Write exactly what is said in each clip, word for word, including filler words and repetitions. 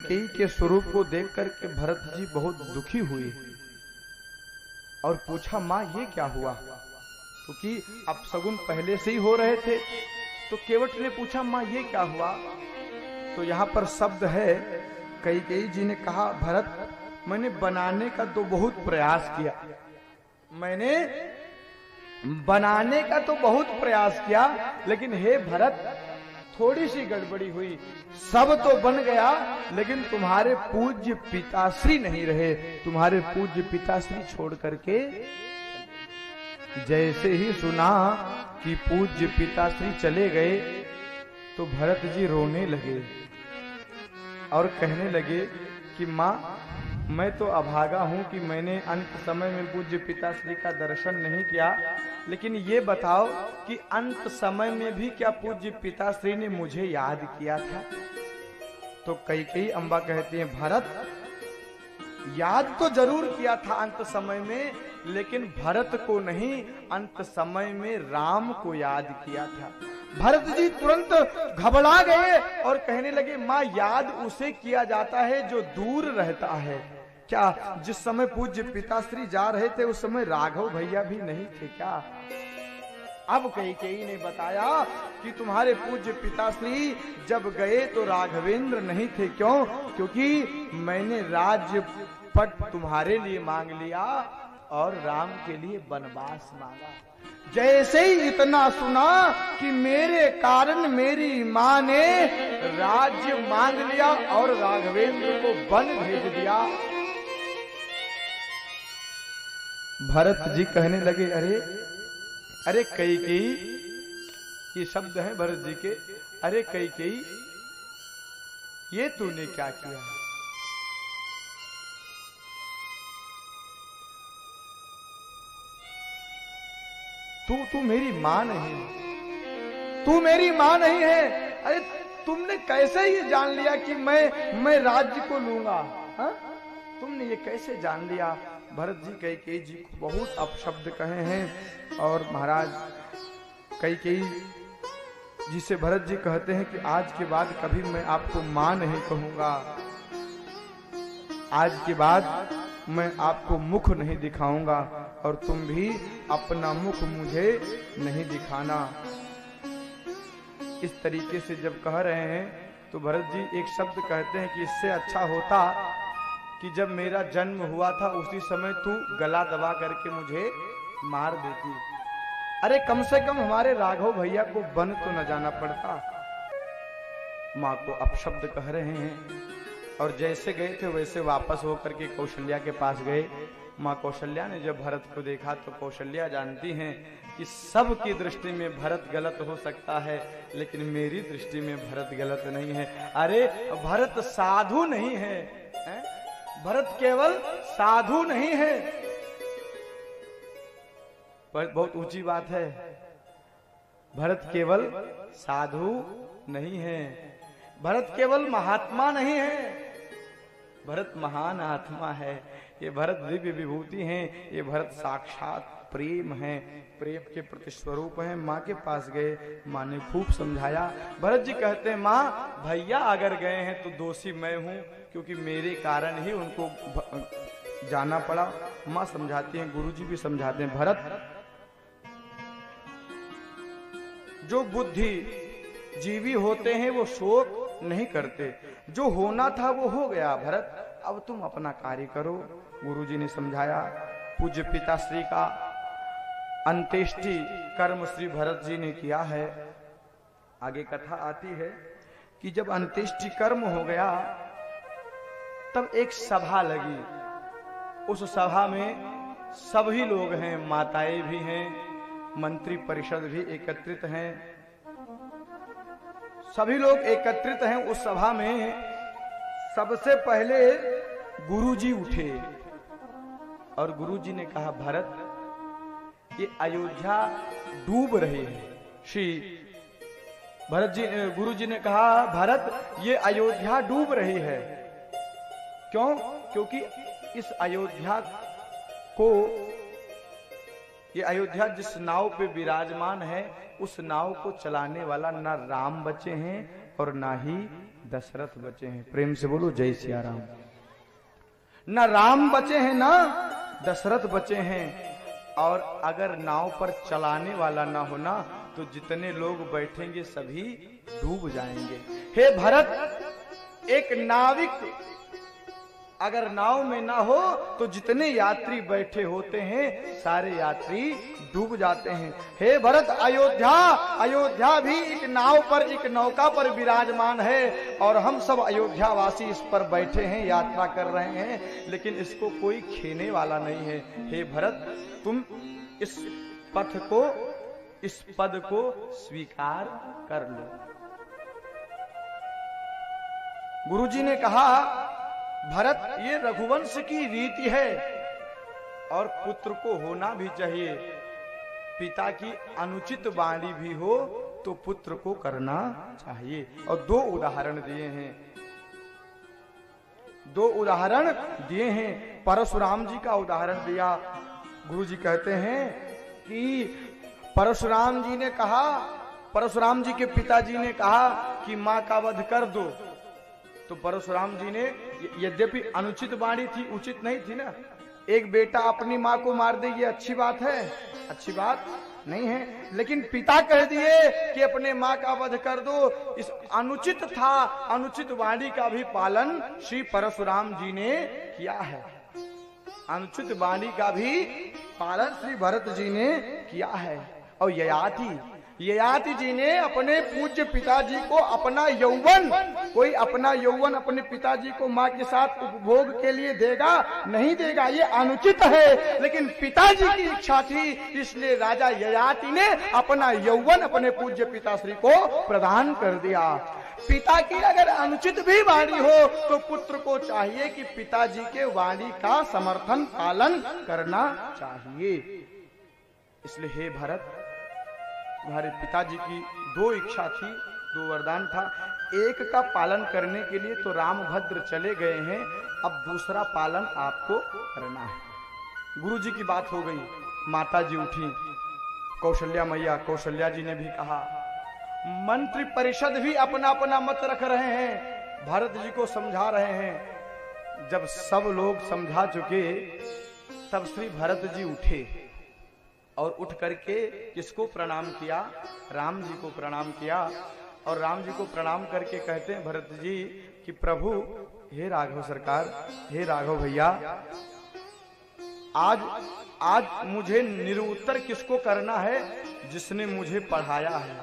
कैकेयी के स्वरूप को देख करके भरत जी बहुत दुखी हुए और पूछा, माँ ये क्या हुआ? क्योंकि तो अपशगुन पहले से ही हो रहे थे। तो केवट ने पूछा, माँ ये क्या हुआ? तो यहाँ पर शब्द है, कैकेयी जी ने कहा, भरत मैंने बनाने का तो बहुत प्रयास किया, मैंने बनाने का तो बहुत प्रयास किया, लेकिन हे भरत थोड़ी सी गड़बड़ी हुई। सब तो बन गया, लेकिन तुम्हारे पूज्य पिताश्री नहीं रहे। तुम्हारे पूज्य पिताश्री छोड़ करके, जैसे ही सुना कि पूज्य पिताश्री चले गए तो भरत जी रोने लगे और कहने लगे कि माँ मैं तो अभागा हूं कि मैंने अंत समय में पूज्य पिताश्री का दर्शन नहीं किया, लेकिन ये बताओ कि अंत समय में भी क्या पूज्य पिताश्री ने मुझे याद किया था? तो कैकेयी अम्बा कहती हैं, भरत याद तो जरूर किया था अंत समय में, लेकिन भरत को नहीं, अंत समय में राम को याद किया था। भरत जी तुरंत घबरा गए और कहने लगे, माँ याद उसे किया जाता है जो दूर रहता है। क्या जिस समय पूज्य पिताश्री जा रहे थे उस समय राघव भैया भी नहीं थे क्या? अब कैकेयी ने बताया कि तुम्हारे पूज्य पिताश्री जब गए तो राघवेंद्र नहीं थे। क्यों? क्योंकि मैंने राज्य पट तुम्हारे लिए मांग लिया और राम के लिए वनवास मांगा। जैसे ही इतना सुना कि मेरे कारण मेरी माँ ने राज्य मांग लिया और राघवेंद्र को वन भेज दिया, भरत जी कहने लगे, अरे अरे कैकेयी, ये शब्द है भरत जी के, अरे कैकेयी ये तूने क्या किया? तू तू मेरी माँ नहीं, तू मेरी माँ नहीं है। अरे तुमने कैसे ये जान लिया कि मैं मैं राज्य को लूंगा? हा? तुमने ये कैसे जान लिया? भरत जी कैकेयी जी को बहुत अपशब्द कहे हैं और महाराज कैकेयी जी से भरत जी कहते हैं कि आज के बाद कभी मैं आपको माँ नहीं कहूंगा, आज के बाद मैं आपको मुख नहीं दिखाऊंगा और तुम भी अपना मुख मुझे नहीं दिखाना। इस तरीके से जब कह रहे हैं तो भरत जी एक शब्द कहते हैं कि इससे अच्छा होता कि जब मेरा जन्म हुआ था उसी समय तू गला दबा करके मुझे मार देती। अरे कम से कम हमारे राघव भैया को वन तो न जाना पड़ता। माँ को अपशब्द कह रहे हैं और जैसे गए थे वैसे वापस होकर के कौशल्या के पास गए। माँ कौशल्या ने जब भरत को देखा तो कौशल्या जानती हैं कि सबकी दृष्टि में भरत गलत हो सकता है, लेकिन मेरी दृष्टि में भरत गलत नहीं है। अरे भरत साधु नहीं है, है? भरत केवल साधु नहीं है। बहुत ऊंची बात है, भरत केवल साधु नहीं है, भरत केवल महात्मा नहीं है, भरत महान आत्मा है। ये भरत दिव्य विभूति हैं, ये भरत साक्षात प्रेम है, प्रेम के प्रति स्वरूप है। माँ के पास गए, माँ ने खूब समझाया। भरत जी कहते हैं, माँ भैया अगर गए हैं तो दोषी मैं हूँ, क्योंकि मेरे कारण ही उनको जाना पड़ा। माँ समझाती हैं, गुरुजी भी समझाते हैं, भरत जो बुद्धि जीवी होते हैं वो शोक नहीं करते, जो होना था वो हो गया। भरत अब तुम अपना कार्य करो। गुरुजी ने समझाया। पूज्य पिताश्री का अंत्येष्टि कर्म श्री भरत जी ने किया है। आगे कथा आती है कि जब अंत्येष्टि कर्म हो गया तब एक सभा लगी। उस सभा में सभी लोग हैं, माताएं भी हैं, मंत्री परिषद भी एकत्रित हैं, सभी लोग एकत्रित हैं उस सभा में। सबसे पहले गुरुजी उठे और गुरुजी ने कहा, भरत ये अयोध्या डूब रही है। श्री भरत जी गुरुजी ने कहा, भरत ये अयोध्या डूब रही है। क्यों? क्योंकि इस अयोध्या को, ये अयोध्या जिस नाव पे विराजमान है उस नाव को चलाने वाला ना राम बचे हैं और ना ही दशरथ बचे हैं। प्रेम से बोलो जय सिया राम। न राम बचे हैं ना दशरथ बचे हैं। और अगर नाव पर चलाने वाला ना होना तो जितने लोग बैठेंगे सभी डूब जाएंगे। हे भरत, एक नाविक अगर नाव में ना हो तो जितने यात्री बैठे होते हैं सारे यात्री डूब जाते हैं। हे भरत, अयोध्या अयोध्या भी एक नाव पर, एक नौका पर विराजमान है और हम सब अयोध्या वासी इस पर बैठे हैं, यात्रा कर रहे हैं, लेकिन इसको कोई खेने वाला नहीं है। हे भरत, तुम इस पथ को, इस पद को स्वीकार कर लो। गुरुजी ने कहा, भरत, ये रघुवंश की रीति है और पुत्र को होना भी चाहिए। पिता की अनुचित वाणी भी हो तो पुत्र को करना चाहिए। और दो उदाहरण दिए हैं, दो उदाहरण दिए हैं। परशुराम जी का उदाहरण दिया। गुरुजी कहते हैं कि परशुराम जी ने कहा, परशुराम जी के पिताजी ने कहा कि मां का वध कर दो। तो परशुराम जी ने, यद्यपि अनुचित वाणी थी, उचित नहीं थी ना, एक बेटा अपनी मां को मार दे, ये अच्छी बात है? अच्छी बात नहीं है। लेकिन पिता कह दिए कि अपने मां का वध कर दो, इस अनुचित था। अनुचित वाणी का भी पालन श्री परशुराम जी ने किया है। अनुचित वाणी का भी पालन श्री भरत जी ने किया है। और ययाति ययाति जी ने अपने पूज्य पिताजी को अपना यौवन, कोई अपना यौवन अपने पिताजी को मां के साथ उपभोग के लिए देगा? नहीं देगा, ये अनुचित है। लेकिन पिताजी की इच्छा थी, इसलिए राजा ययाति ने अपना यौवन अपने पूज्य पिताश्री को प्रदान कर दिया। पिता की अगर अनुचित भी वाणी हो तो पुत्र को चाहिए कि पिताजी के वाणी का समर्थन पालन करना चाहिए। इसलिए हे भरत, तुम्हारे पिताजी की दो इच्छा थी, दो वरदान था। एक का पालन करने के लिए तो रामभद्र चले गए हैं, अब दूसरा पालन आपको करना है। गुरुजी की बात हो गई, माता जी उठी, कौशल्या मैया, कौशल्या जी ने भी कहा, मंत्री परिषद भी अपना अपना मत रख रहे हैं, भरत जी को समझा रहे हैं। जब सब लोग समझा चुके तब श्री भरत जी उठे और उठ करके किसको प्रणाम किया? राम जी को प्रणाम किया। और राम जी को प्रणाम करके कहते हैं भरत जी कि प्रभु, हे राघव सरकार, हे राघव भैया, आज आज मुझे निरुत्तर किसको करना है? जिसने मुझे पढ़ाया है।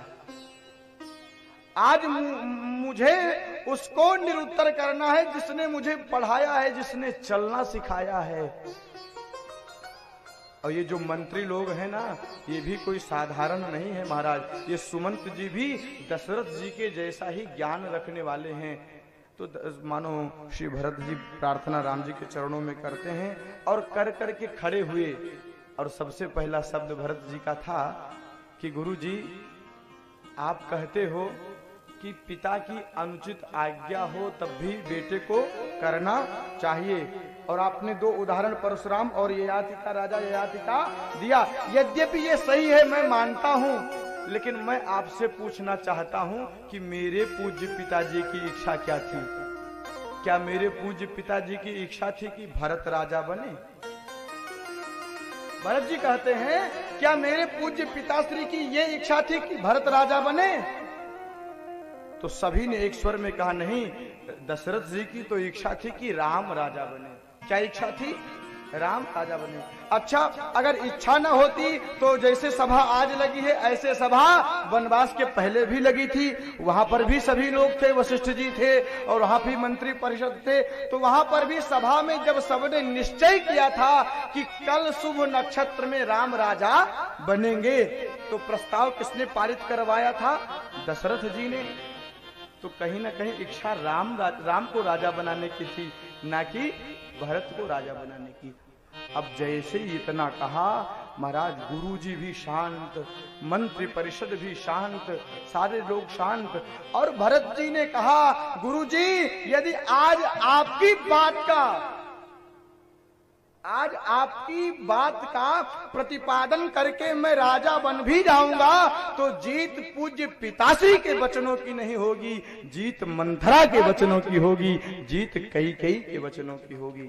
आज मुझे उसको निरुत्तर करना है जिसने मुझे पढ़ाया है, जिसने चलना सिखाया है। और ये जो मंत्री लोग हैं ना, ये भी कोई साधारण नहीं है महाराज। ये सुमंत जी भी दशरथ जी के जैसा ही ज्ञान रखने वाले हैं। तो मानो श्री भरत जी प्रार्थना राम जी के चरणों में करते हैं और कर कर के खड़े हुए। और सबसे पहला शब्द भरत जी का था कि गुरु जी, आप कहते हो कि पिता की अनुचित आज्ञा हो तब भी बेटे को करना चाहिए। और आपने दो उदाहरण परशुराम और ययाति का, राजा ययाति का दिया। यद्यपि ये सही है, मैं मानता हूँ, लेकिन मैं आपसे पूछना चाहता हूँ कि मेरे पूज्य पिताजी की इच्छा क्या थी? क्या मेरे पूज्य पिताजी की इच्छा थी कि भरत राजा बने? भरत जी कहते हैं, क्या मेरे पूज्य पिताश्री की ये इच्छा थी कि भरत राजा बने? तो सभी ने एक स्वर में कहा, नहीं, दशरथ जी की तो इच्छा थी कि राम राजा बने। क्या इच्छा थी? राम राजा बने। अच्छा, अगर इच्छा न होती तो जैसे सभा आज लगी है ऐसे सभा वनवास के पहले भी लगी थी। वहां पर भी सभी लोग थे, वशिष्ठ जी थे और वहां भी मंत्री परिषद थे। तो वहां पर भी सभा में जब सबने निश्चय किया था कि कल शुभ नक्षत्र में राम राजा बनेंगे, तो प्रस्ताव किसने पारित करवाया था? दशरथ जी ने। तो कहीं ना कहीं इच्छा राम राम को राजा बनाने की थी, ना कि भरत को राजा बनाने की। अब जैसे ही इतना कहा, महाराज गुरुजी भी शांत, मंत्री परिषद भी शांत, सारे लोग शांत। और भरत जी ने कहा, गुरुजी, यदि आज आपकी बात का आज आपकी बात का प्रतिपादन करके मैं राजा बन भी जाऊंगा तो जीत पूज्य पिताश्री के वचनों की नहीं होगी, जीत मंथरा के वचनों की होगी, जीत कैकेयी के वचनों की होगी।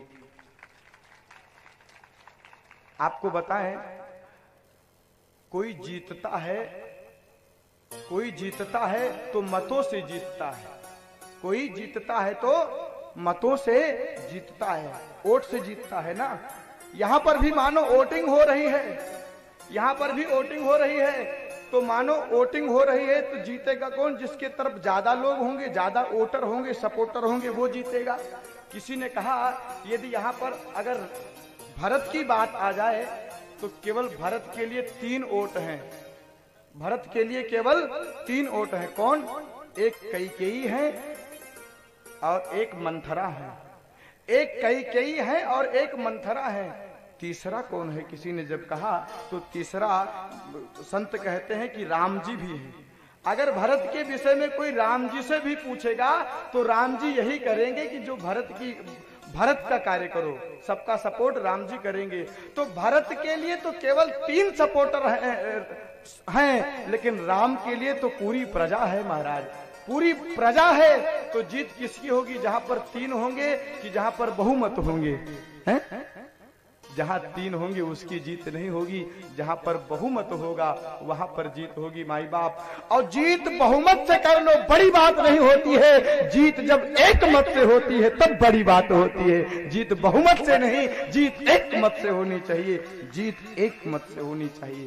आपको बताएं, कोई जीतता है, कोई जीतता है तो मतों से जीतता है, कोई जीतता है तो मतों से जीतता है, वोट से जीतता है ना। यहां पर भी मानो वोटिंग हो रही है, यहां पर भी वोटिंग हो रही है, तो मानो वोटिंग हो रही है तो जीतेगा कौन? जिसके तरफ ज्यादा लोग होंगे, ज्यादा वोटर होंगे, सपोर्टर होंगे, वो जीतेगा। किसी ने कहा यदि यहां पर अगर भरत की बात आ जाए तो केवल भरत के लिए तीन वोट हैं, भरत के लिए केवल तीन वोट हैं। कौन? एक कैकेयी है और एक मंथरा है, एक कैकेयी है और एक मंथरा है। तीसरा कौन है? किसी ने जब कहा तो तीसरा संत कहते हैं कि राम जी भी है। अगर भरत के विषय में कोई राम जी से भी पूछेगा तो राम जी यही करेंगे कि जो भरत की भरत का कार्य करो, सबका सपोर्ट राम जी करेंगे। तो भरत के लिए तो केवल तीन सपोर्टर हैं, हैं लेकिन राम के लिए तो पूरी प्रजा है महाराज, पूरी प्रजा है। तो जीत किसकी होगी? जहां पर तीन होंगे कि जहां पर बहुमत होंगे? हैं? जहां तीन होंगे उसकी जीत नहीं होगी, जहां पर बहुमत होगा वहां पर जीत होगी माई बाप। और जीत बहुमत से कर लो, बड़ी बात नहीं होती है। जीत जब एक मत से होती है तब बड़ी बात होती है। जीत बहुमत से नहीं, जीत एक मत से होनी चाहिए, जीत एक मत से होनी चाहिए।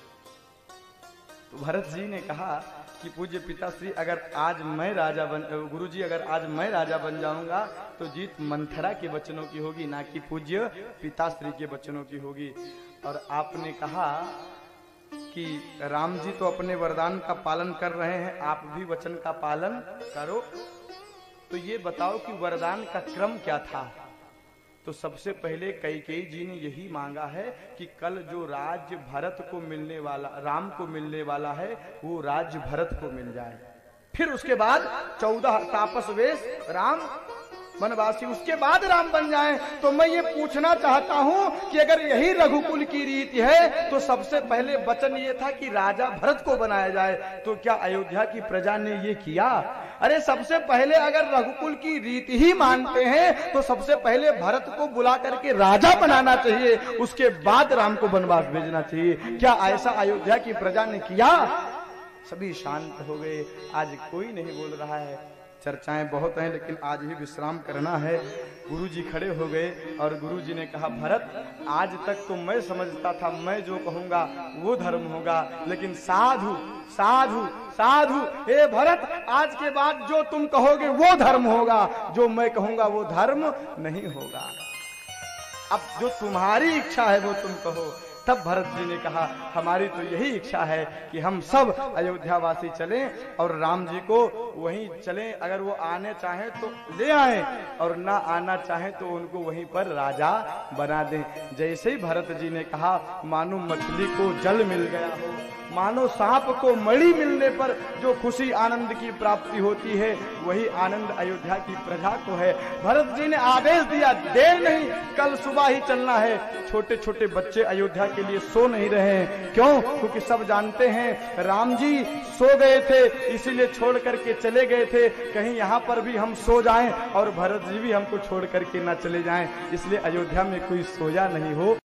तो भरत जी ने कहा कि पूज्य पिताश्री अगर आज मैं राजा बन, गुरुजी अगर आज मैं राजा बन जाऊंगा तो जीत मंथरा के वचनों की होगी, ना कि पूज्य पिताश्री के वचनों की होगी। और आपने कहा कि राम जी तो अपने वरदान का पालन कर रहे हैं, आप भी वचन का पालन करो। तो ये बताओ कि वरदान का क्रम क्या था? तो सबसे पहले कैकेयी जी ने यही मांगा है कि कल जो राज्य भरत को मिलने वाला, राम को मिलने वाला है, वो राज्य भरत को मिल जाए। फिर उसके बाद चौदह तापस वेश राम वनवासी, उसके बाद राम बन जाएं। तो मैं ये पूछना चाहता हूं कि अगर यही रघुकुल की रीति है तो सबसे पहले वचन ये था कि राजा भरत को बनाया जाए, तो क्या अयोध्या की प्रजा ने ये किया? अरे सबसे पहले अगर रघुकुल की रीति ही मानते हैं तो सबसे पहले भरत को बुला करके राजा बनाना चाहिए, उसके बाद राम को वनवास भेजना चाहिए। क्या ऐसा अयोध्या की प्रजा ने किया? सभी शांत हो गए, आज कोई नहीं बोल रहा है। चर्चाएं बहुत हैं लेकिन आज भी विश्राम करना है। गुरुजी खड़े हो गए और गुरुजी ने कहा, भरत आज तक तो मैं समझता था मैं जो कहूंगा वो धर्म होगा, लेकिन साधु साधु साधु हे भरत, आज के बाद जो तुम कहोगे वो धर्म होगा, जो मैं कहूंगा वो धर्म नहीं होगा। अब जो तुम्हारी इच्छा है वो तुम कहो। तब भरत जी ने कहा, हमारी तो यही इच्छा है कि हम सब अयोध्यावासी चलें और राम जी को वहीं चलें। अगर वो आने चाहें तो ले आएं और ना आना चाहें तो उनको वहीं पर राजा बना दें। जैसे ही भरत जी ने कहा, मानो मछली को जल मिल गया हो, मानो सांप को मणि मिलने पर जो खुशी आनंद की प्राप्ति होती है, वही आनंद अयोध्या की प्रजा को है। भरत जी ने आदेश दिया, देर नहीं, कल सुबह ही चलना है। छोटे छोटे बच्चे अयोध्या के लिए सो नहीं रहे हैं। क्यों? क्योंकि सब जानते हैं राम जी सो गए थे, इसीलिए छोड़ करके चले गए थे, कहीं यहाँ पर भी हम सो जाएं और भरत जी भी हमको छोड़ करके ना चले जाएं, इसलिए अयोध्या में कोई सोया नहीं हो।